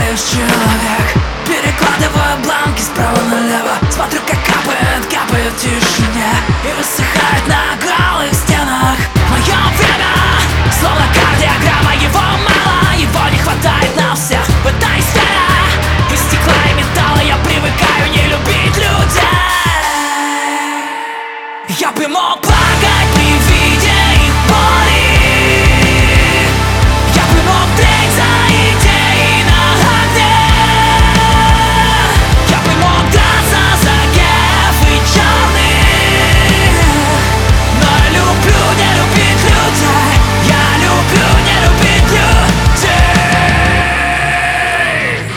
лишь человек. Перекладываю бланки справа налево, смотрю, как капает в тишине и высыхает на голых стенах. Мое время словно кардиограмма, его мало, его не хватает на всех в этой сфере. Из стекла и металла я привыкаю не любить людей. Я бы мог плакать при виде их боли. Я бы мог тлеть за идеи на огне. Я бы мог драться за геев и черных. Но я люблю не любить людей. Я люблю не любить людей.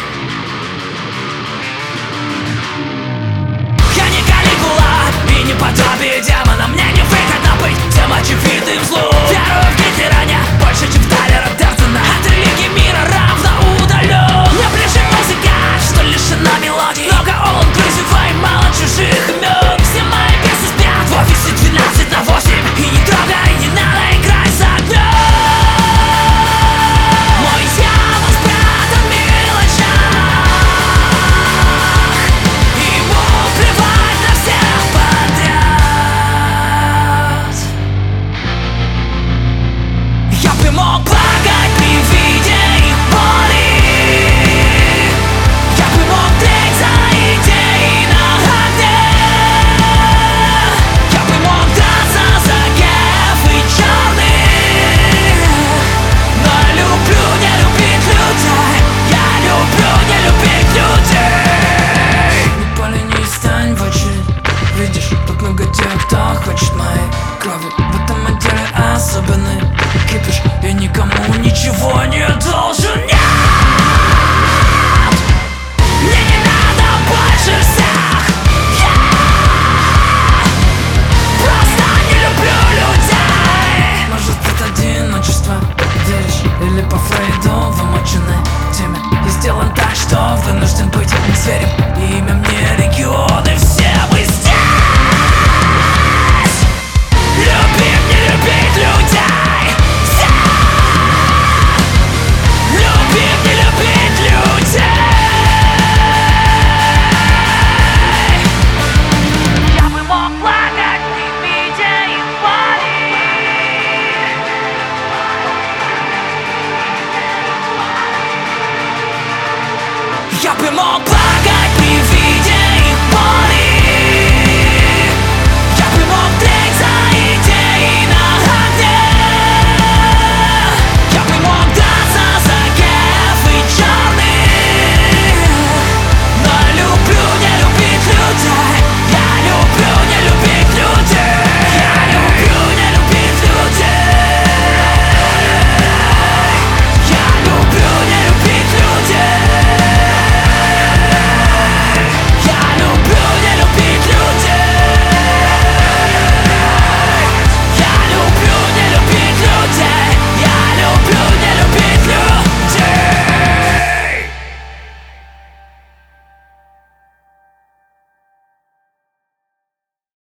Я не Калигула и не подобие демона. Мне не выгодно быть всем очевидным злом.